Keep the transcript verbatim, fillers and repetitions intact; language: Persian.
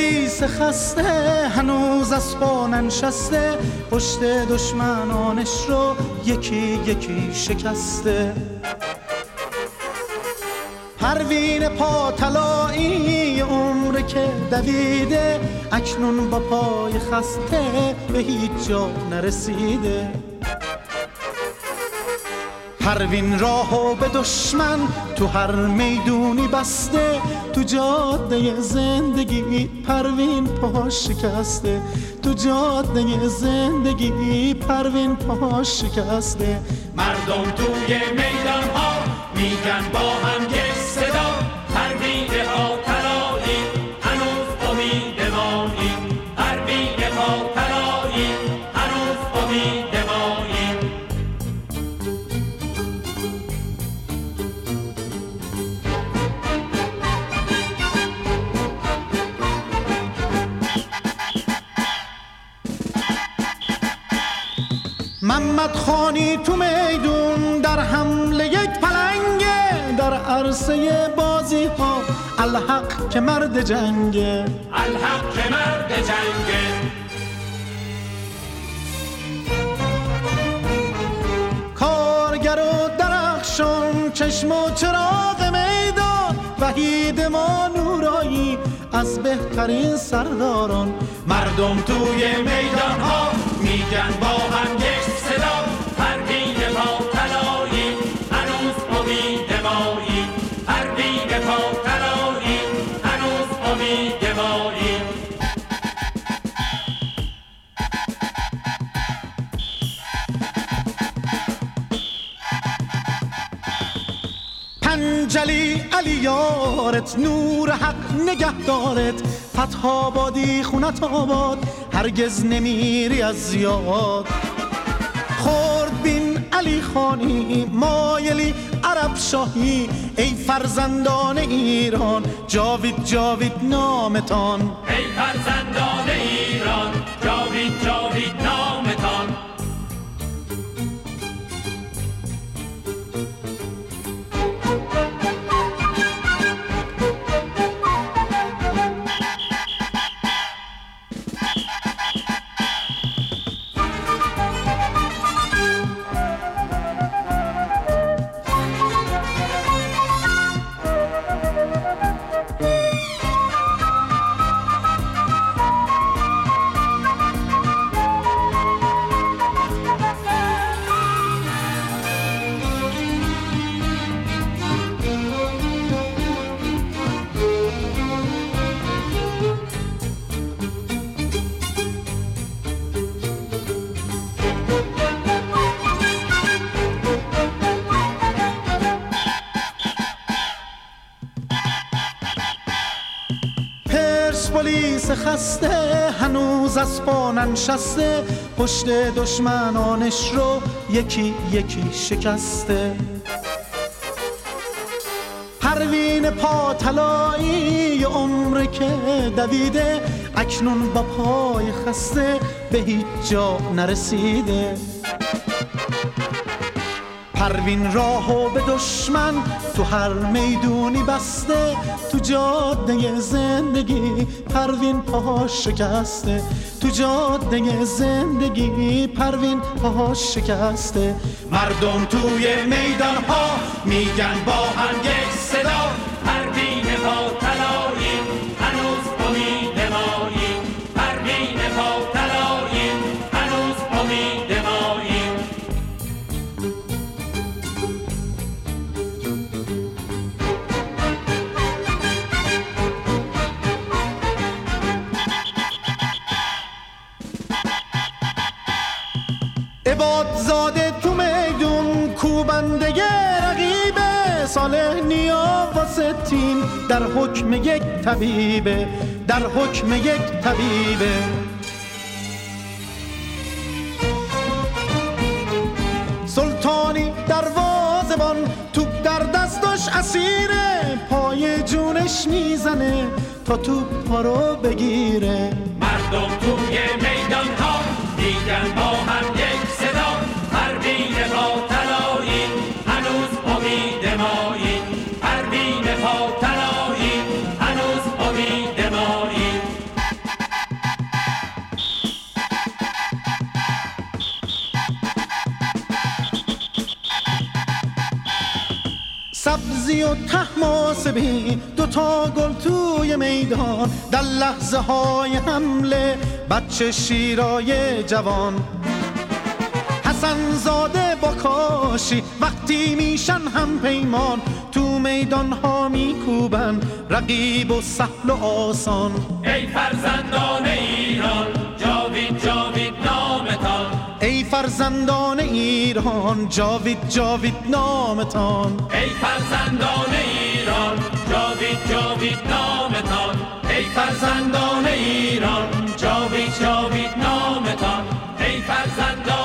پلیس خسته هنوز از پا ننشسته، پشت دشمنانش رو یکی یکی شکسته. پروین پا طلایی عمر که دویده، اکنون با پای خسته به هیچ جا نرسیده. پروین راهو به دشمن تو هر میدونی بسته، تو جاده زندگی پروین پا شکسته، تو جاده زندگی پروین پا شکسته. مردم توی میدان ها میگن با هم یک صدا، پروین پا طلایی هنوز امیدواری، پروین پا طلایی هنوز امیدواری. محمد خانی تو میدون در حمله یک پلنگه، در عرصه بازی ها الحق که مرد جنگه، الحق که مرد جنگه. کارگر و درخشان چشم و چراغ میدان، وحید ما نورایی از بهترین سرداران. مردم توی میدان ها میگن با هم یک صدا، پروین پا طلایی هنوز امیدواری، پروین پا طلایی هنوز امیدواری. پنجلی علی یارت، نور حق نگهدارت، فتح آبادی خونت آباد، هرگز نمیری از یاد. خورد بین علی خانی مایلی عرب شاهی، ای فرزندان ایران جاوید جاوید نامتان، ای فرزندان ایران جاوید جاوید نامتان. پلیس خسته هنوز از پا ننشسته، پشت دشمنانش رو یکی یکی شکسته. پروین پا طلایی عمر که دویده، اکنون با پای خسته به هیچ جا نرسیده. پروین راهو به دشمن تو هر میدونی بسته، تو جاده زندگی پروین پا شکسته، تو جاده زندگی پروین پا شکسته. مردم توی میدان ها میگن با هم یک صدا، پروین پا طلایی هنوز امیدواری، پروین پا طلایی هنوز امیدواری. عبادزاده تو میدون کوبنده رقیبه، صالح نیا واسه تیم در حکم یک طبیبه، در حکم یک طبیبه. سلطانی دروازه‌بان توپ در دستش اسیره، پای جونش میزنه تا توپ ها رو بگیره. مردم توی میدان ها میگن با هم یک صدا، پروین پا طلایی هنوز امید مایی، پروین پا طلایی هنوز امید مایی. عزی و طهماسبی دوتا گل توی میدان، در لحظه های حمله بچه شیرای جوان. حسن زاده با کاشی وقتی میشن هم پیمان، تو میدان ها میکوبن رقیب و سهل و آسان. ای فرزندان ایران جاوید جاوید نامتان، ای فرزندان ایران جاوید جاوید نامتان. ای فرزندان ایران جاوید جاوید نامتان، ای فرزندان ایران جاوید جاوید نامتان، ای فرزندان